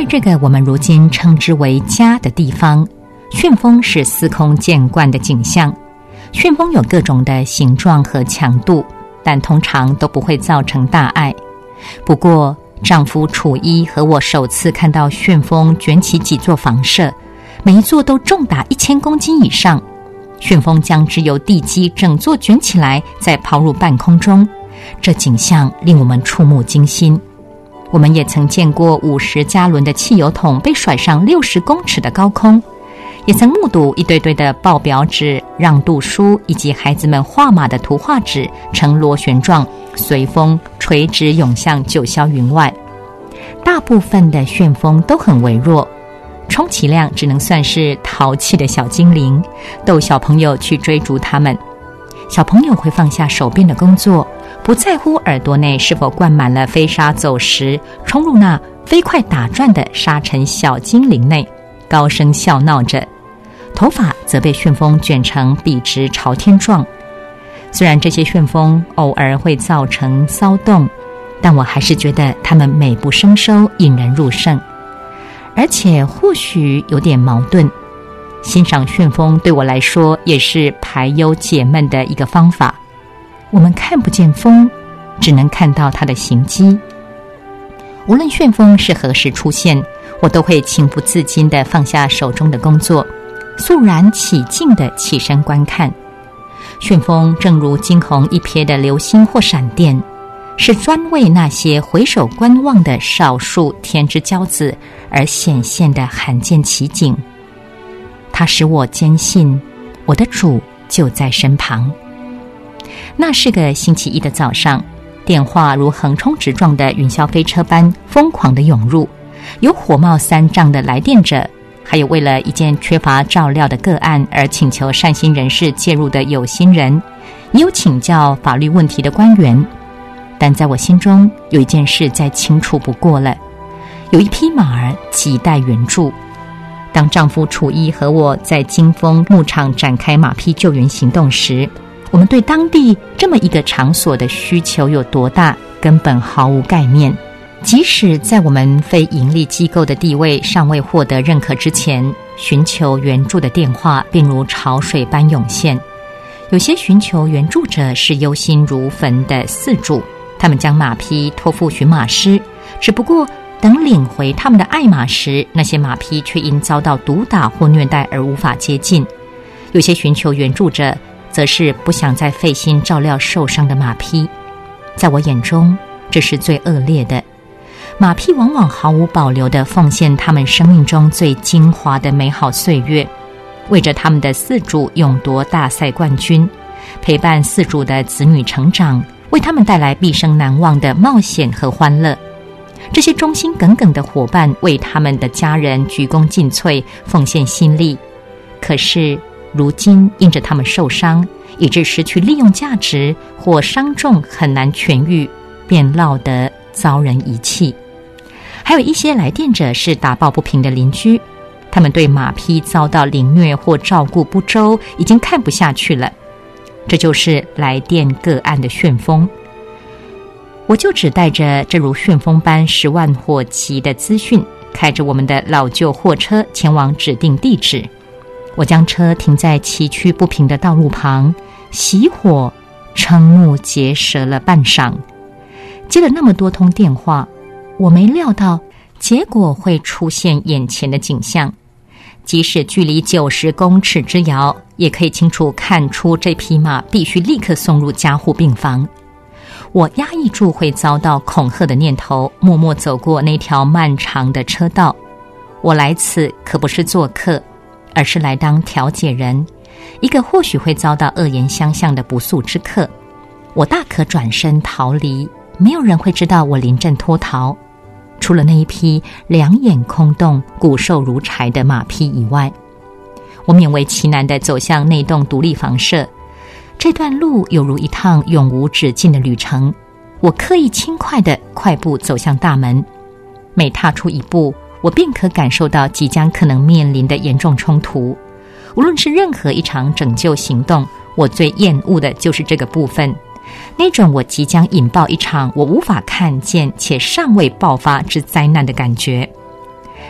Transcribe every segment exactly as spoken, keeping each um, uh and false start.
这个我们如今称之为家的地方，旋风是司空见惯的景象。旋风有各种的形状和强度，但通常都不会造成大碍。不过丈夫楚一和我首次看到旋风卷起几座房舍，每一座都重达一千公斤以上。旋风将只由地基整座卷起来，再抛入半空中，这景象令我们触目惊心。我们也曾见过五十加仑的汽油桶被甩上六十公尺的高空，也曾目睹一堆堆的报表纸、让渡书以及孩子们画马的图画纸呈螺旋状随风垂直涌向九霄云外。大部分的旋风都很微弱，充其量只能算是淘气的小精灵，逗小朋友去追逐它们。小朋友会放下手边的工作，不在乎耳朵内是否灌满了飞沙走石，冲入那飞快打转的沙尘小精灵内，高声笑闹着。头发则被旋风卷成笔直朝天状。虽然这些旋风偶尔会造成骚动，但我还是觉得它们美不胜收，引人入胜。而且或许有点矛盾，欣赏旋风对我来说也是排忧解闷的一个方法。我们看不见风，只能看到它的行迹。无论旋风是何时出现，我都会情不自禁地放下手中的工作，肃然起敬地起身观看。旋风正如惊鸿一瞥的流星或闪电，是专为那些回首观望的少数天之骄子而显现的罕见奇景。它使我坚信我的主就在身旁。那是个星期一的早上，电话如横冲直撞的云霄飞车般疯狂地涌入，有火冒三丈的来电者，还有为了一件缺乏照料的个案而请求善心人士介入的有心人，也有请教法律问题的官员。但在我心中有一件事再清楚不过了，有一匹马儿亟待援助。当丈夫楚一和我在金峰牧场展开马匹救援行动时，我们对当地这么一个场所的需求有多大根本毫无概念。即使在我们非盈利机构的地位尚未获得认可之前，寻求援助的电话便如潮水般涌现。有些寻求援助者是忧心如焚的饲主，他们将马匹托付驯马师，只不过等领回他们的爱马时，那些马匹却因遭到毒打或虐待而无法接近。有些寻求援助者则是不想再费心照料受伤的马匹。在我眼中，这是最恶劣的。马匹往往毫无保留地奉献他们生命中最精华的美好岁月，为着他们的饲主勇夺大赛冠军，陪伴饲主的子女成长，为他们带来毕生难忘的冒险和欢乐。这些忠心耿耿的伙伴为他们的家人鞠躬尽瘁，奉献心力。可是如今因着他们受伤，以致失去利用价值，或伤重很难痊愈，便落得遭人遗弃。还有一些来电者是打抱不平的邻居，他们对马匹遭到凌虐或照顾不周已经看不下去了。这就是来电个案的旋风。我就只带着这如旋风般十万火急的资讯，开着我们的老旧货车前往指定地址。我将车停在崎岖不平的道路旁，熄火，瞠目结舌了半晌。接了那么多通电话，我没料到结果会出现眼前的景象。即使距离九十公尺之遥，也可以清楚看出这匹马必须立刻送入加护病房。我压抑住会遭到恐吓的念头，默默走过那条漫长的车道。我来此可不是做客，而是来当调解人，一个或许会遭到恶言相向的不速之客。我大可转身逃离，没有人会知道我临阵脱逃，除了那一匹两眼空洞、骨瘦如柴的马匹以外。我勉为其难地走向那栋独立房舍。这段路有如一趟永无止境的旅程，我刻意轻快地快步走向大门。每踏出一步，我便可感受到即将可能面临的严重冲突。无论是任何一场拯救行动，我最厌恶的就是这个部分，那种我即将引爆一场我无法看见且尚未爆发之灾难的感觉。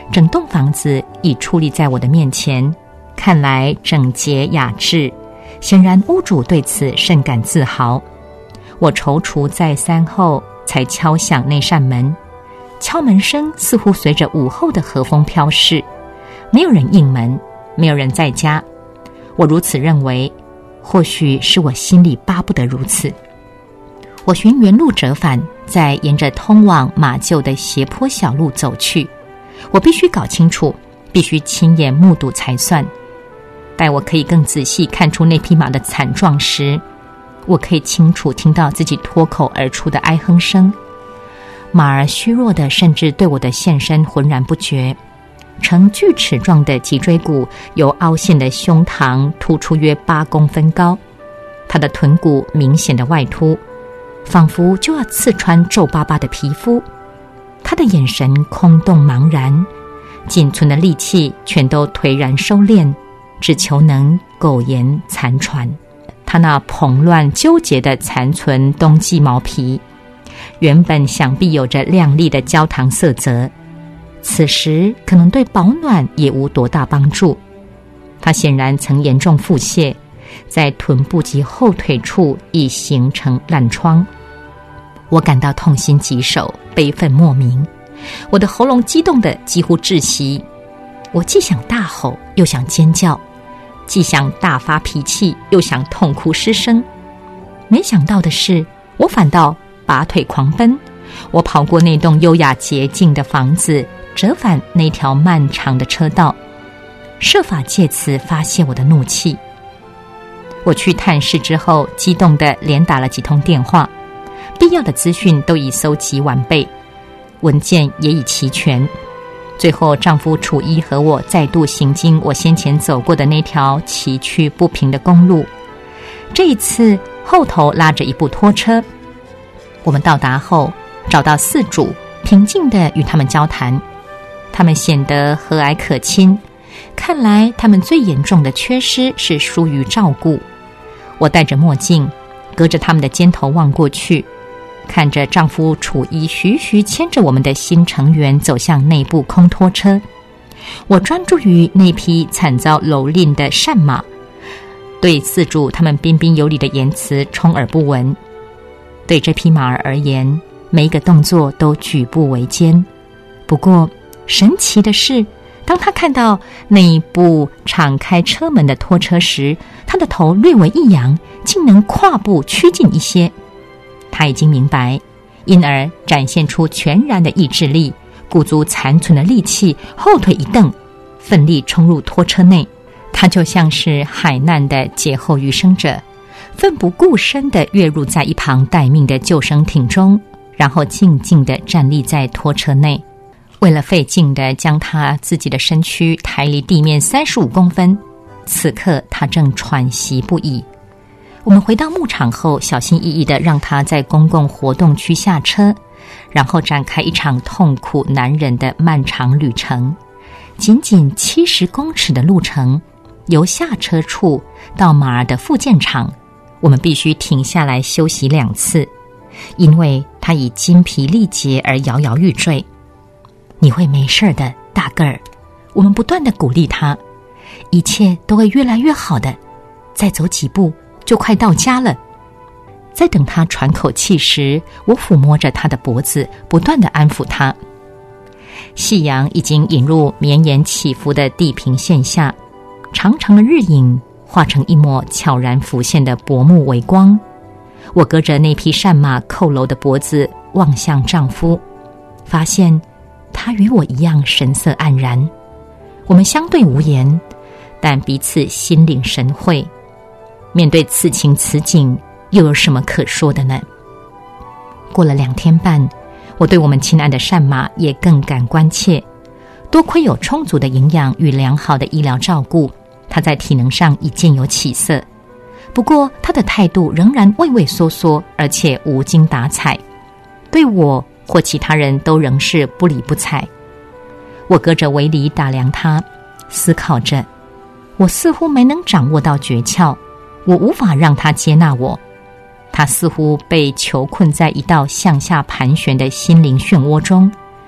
整栋房子已矗立在我的面前，看来整洁雅致，显然屋主对此甚感自豪。我踌躇再三后，才敲响那扇门。敲门声似乎随着午后的和风飘逝，没有人应门，没有人在家。我如此认为，或许是我心里巴不得如此。我循原路折返，再沿着通往马厩的斜坡小路走去。我必须搞清楚，必须亲眼目睹才算。待我可以更仔细看出那匹马的惨状时，我可以清楚听到自己脱口而出的哀哼声。马儿虚弱的，甚至对我的现身浑然不觉。呈锯齿状的脊椎骨由凹陷的胸膛突出约八公分高，它的臀骨明显的外凸，仿佛就要刺穿皱巴巴的皮肤。他的眼神空洞茫然，仅存的力气全都颓然收敛，只求能苟延残喘。他那蓬乱纠结的残存冬季毛皮，原本想必有着亮丽的焦糖色泽，此时可能对保暖也无多大帮助。他显然曾严重腹泻，在臀部及后腿处已形成烂疮。我感到痛心疾首，悲愤莫名，我的喉咙激动得几乎窒息。我既想大吼，又想尖叫，既想大发脾气，又想痛哭失声。没想到的是，我反倒拔腿狂奔。我跑过那栋优雅洁净的房子，折返那条漫长的车道，设法借此发泄我的怒气。我去探视之后，激动地连打了几通电话，必要的资讯都已搜集完备，文件也已齐全。最后丈夫楚一和我再度行经我先前走过的那条崎岖不平的公路，这一次后头拉着一部拖车。我们到达后，找到饲主，平静地与他们交谈。他们显得和蔼可亲，看来他们最严重的缺失是疏于照顾。我戴着墨镜，隔着他们的肩头望过去，看着丈夫楚一徐徐牵着我们的新成员走向内部空拖车。我专注于那匹惨遭蹂躏的善马，对饲主他们彬彬有礼的言辞充耳不闻。对这匹马儿而言，每一个动作都举步维艰。不过神奇的是，当他看到那一部敞开车门的拖车时，他的头略微一扬，竟能跨步趋近一些。他已经明白，因而展现出全然的意志力，鼓足残存的力气，后腿一蹬，奋力冲入拖车内。他就像是海难的劫后余生者，奋不顾身地跃入在一旁待命的救生艇中，然后静静地站立在拖车内。为了费劲地将他自己的身躯抬离地面三十五公分，此刻他正喘息不已。我们回到牧场后，小心翼翼地让他在公共活动区下车，然后展开一场痛苦难忍的漫长旅程。仅仅七十公尺的路程，由下车处到马儿的复健场，我们必须停下来休息两次，因为他已筋疲力竭而摇摇欲坠。你会没事的，大个儿，我们不断地鼓励他，一切都会越来越好的，再走几步就快到家了。在等他喘口气时，我抚摸着他的脖子，不断地安抚他。夕阳已经引入绵延起伏的地平线下，长长的日影化成一抹悄然浮现的薄暮微光。我隔着那匹善马佝偻的脖子望向丈夫，发现他与我一样神色黯然。我们相对无言，但彼此心领神会。面对此情此景，又有什么可说的呢？过了两天半，我对我们亲爱的善马也更感关切。多亏有充足的营养与良好的医疗照顾，他在体能上已渐有起色。不过他的态度仍然畏畏缩缩，而且无精打采，对我或其他人都仍是不理不睬。我隔着围篱打量他，思考着，我似乎没能掌握到诀窍，我无法让他接纳我。他似乎被囚困在一道向下盘旋的心灵漩涡中，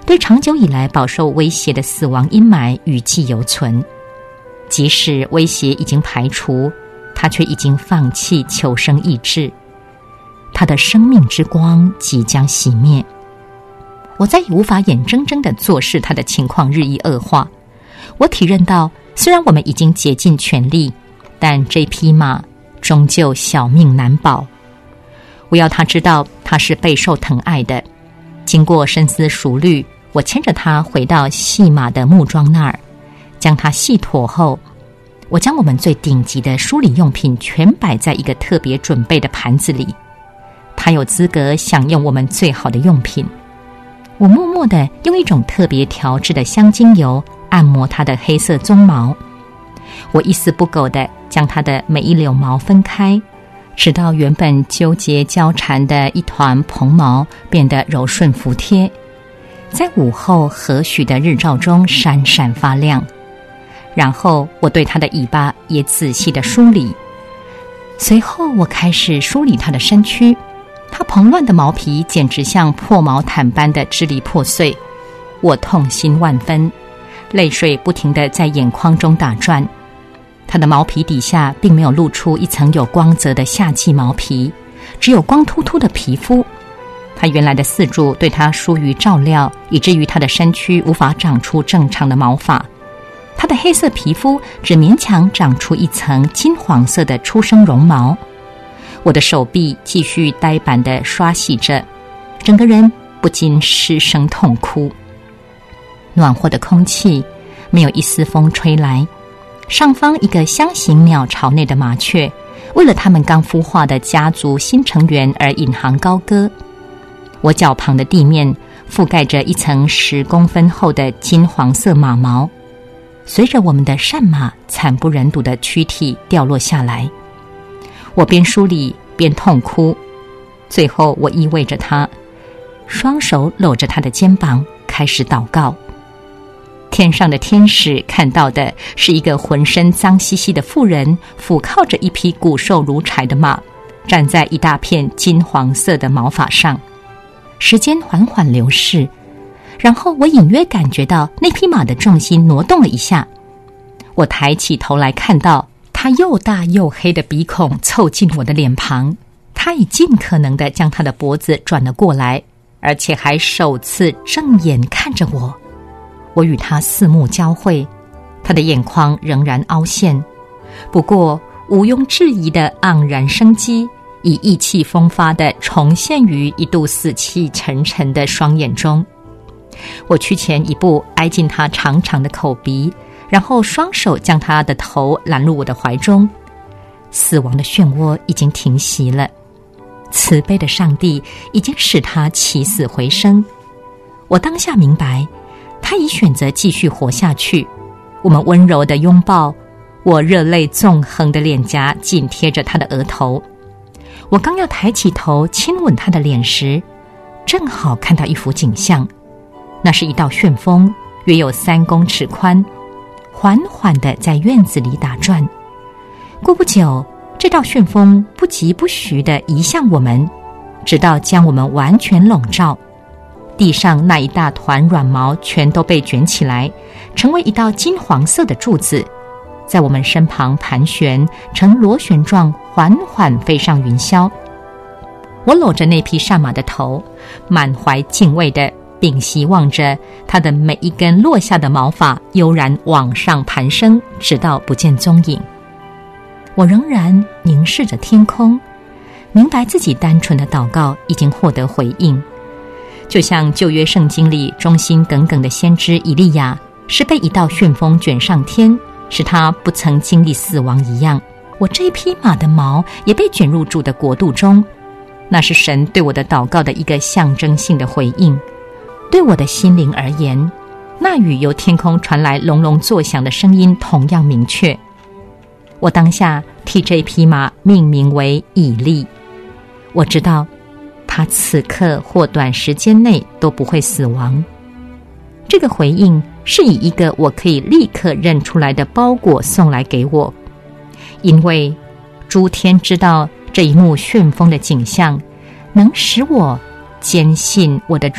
对长久以来饱受威胁的死亡阴霾余悸犹存。即使威胁已经排除，他却已经放弃求生意志，他的生命之光即将熄灭。我再也无法眼睁睁地坐视他的情况日益恶化。我体认到，虽然我们已经竭尽全力，但这匹马终究小命难保。我要他知道他是备受疼爱的。经过深思熟虑，我牵着他回到细马的木桩那儿，将它系妥后，我将我们最顶级的梳理用品全摆在一个特别准备的盘子里。他有资格享用我们最好的用品。我默默地用一种特别调制的香精油按摩它的黑色鬃毛。我一丝不苟地将它的每一绺毛分开，直到原本纠结交缠的一团蓬毛变得柔顺服帖，在午后和煦的日照中闪闪发亮。然后我对它的尾巴也仔细地梳理，随后我开始梳理它的身躯。它蓬乱的毛皮简直像破毛毯般的支离破碎，我痛心万分，泪水不停地在眼眶中打转。它的毛皮底下并没有露出一层有光泽的夏季毛皮，只有光秃秃的皮肤。它原来的四柱对它疏于照料，以至于它的身躯无法长出正常的毛发。它的黑色皮肤只勉强长出一层金黄色的初生绒毛。我的手臂继续呆板地刷洗着，整个人不禁失声痛哭。暖和的空气没有一丝风吹来，上方一个箱型鸟巢内的麻雀为了他们刚孵化的家族新成员而引吭高歌。我脚旁的地面覆盖着一层十公分厚的金黄色马毛，随着我们的善马惨不忍睹的躯体掉落下来。我边梳理边痛哭，最后我依偎着他，双手搂着他的肩膀，开始祷告。天上的天使看到的是一个浑身脏兮兮的妇人，俯靠着一匹骨瘦如柴的马，站在一大片金黄色的毛发上。时间缓缓流逝，然后我隐约感觉到那匹马的重心挪动了一下。我抬起头来，看到它又大又黑的鼻孔凑近我的脸庞，它已尽可能地将它的脖子转了过来，而且还首次正眼看着我。我与他四目交汇，他的眼眶仍然凹陷，不过毋庸置疑的盎然生机以意气风发地重现于一度死气沉沉的双眼中。我趋前一步，挨近他长长的口鼻，然后双手将他的头揽入我的怀中。死亡的漩涡已经停息了，慈悲的上帝已经使他起死回生。我当下明白，他已选择继续活下去。我们温柔的拥抱，我热泪纵横的脸颊紧贴着他的额头。我刚要抬起头亲吻他的脸时，正好看到一幅景象。那是一道旋风，约有三公尺宽，缓缓地在院子里打转。过不久，这道旋风不疾不徐地移向我们，直到将我们完全笼罩。地上那一大团软毛全都被卷起来，成为一道金黄色的柱子，在我们身旁盘旋，呈螺旋状缓缓飞上云霄。我搂着那匹善马的头，满怀敬畏地屏息望着它的每一根落下的毛发悠然往上盘升，直到不见踪影。我仍然凝视着天空，明白自己单纯的祷告已经获得回应。就像旧约圣经里忠心耿耿的先知以利亚是被一道旋风卷上天，使他不曾经历死亡一样，我这匹马的毛也被卷入主的国度中。那是神对我的祷告的一个象征性的回应。对我的心灵而言，那与由天空传来隆隆作响的声音同样明确。我当下替这匹马命名为以利。我知道他此刻或短时间内都不会死亡。这个回应是以一个我可以立刻认出来的包裹送来给我，因为诸天知道这一幕旋风的景象能使我坚信我的主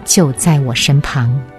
就在我身旁。